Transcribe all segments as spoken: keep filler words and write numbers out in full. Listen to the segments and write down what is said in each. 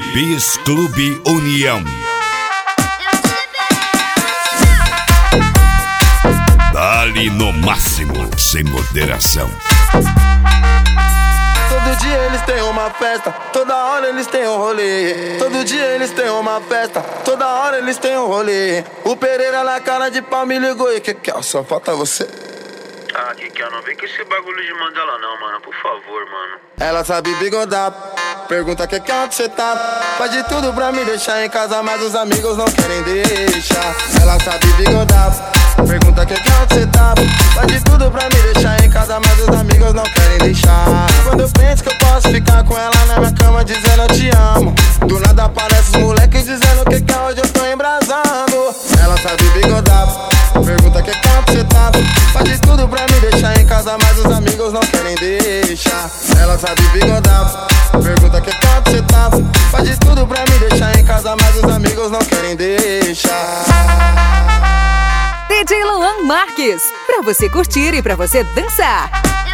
Bis Clube União. Dali no máximo, sem moderação. Todo dia eles têm uma festa, toda hora eles têm um rolê. Todo dia eles têm uma festa, toda hora eles têm um rolê. O Pereira na cara de pau me ligou e que que é? Só falta você. Ah, que que é? Não vem com esse bagulho de Mandela não, mano, por favor, mano. Ela sabe bigodar, pergunta que que onde cê tá. Faz de tudo pra me deixar em casa, mas os amigos não querem deixar. Ela sabe bigodar, pergunta que que onde cê tá. Faz de tudo pra me deixar em casa, mas os amigos não querem deixar. Quando eu penso que eu posso ficar com ela na minha cama dizendo eu te amo, do nada aparece os moleques dizendo que que hoje eu tô embrasando. Ela sabe bigodar, pergunta que que onde cê tá. Faz de tudo pra me deixar em casa, mas os amigos não querem deixar. Ela sabe bigodar, pergunta que que onde cê tá. Faz de tudo pra me deixar em casa, mas os amigos não querem deixar. D J Luan Marques, pra você curtir e pra você dançar.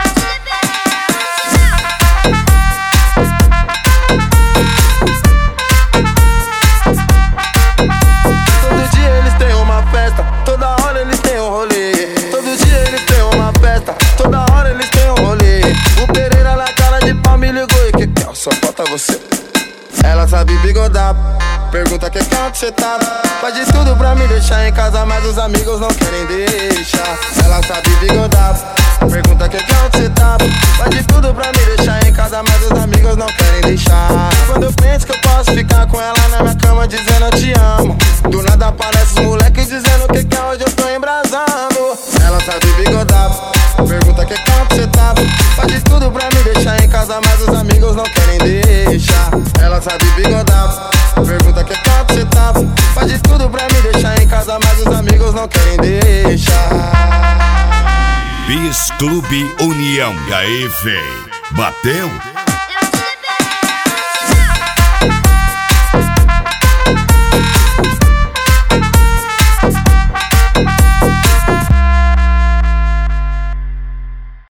Todo dia eles têm uma festa, toda hora eles têm um rolê. Todo dia eles têm uma festa, toda hora eles têm um rolê. O Pereira na cara de pau me ligou e que que é? Só falta você. Ela sabe bigodar, pergunta que que onde cê tá. Faz de tudo pra me deixar em casa, mas os amigos não querem deixar. Ela sabe bigodar, pergunta que que onde cê tá. Faz de tudo pra me deixar em casa, mas os amigos não querem deixar. Quando eu penso que eu posso ficar com ela na minha cama dizendo eu te amo, do nada aparece os moleques dizendo que que hoje eu tô embrasando. Ela sabe bigodar, pergunta que que onde cê tá. Faz de tudo pra me deixar em casa, mas os amigos não querem deixar. Ela sabe bigodar, pergunta que que onde cê tá. Faz de tudo pra me deixar em casa, mas os amigos não querem deixar. Bis Clube União. E aí, véi? Bateu?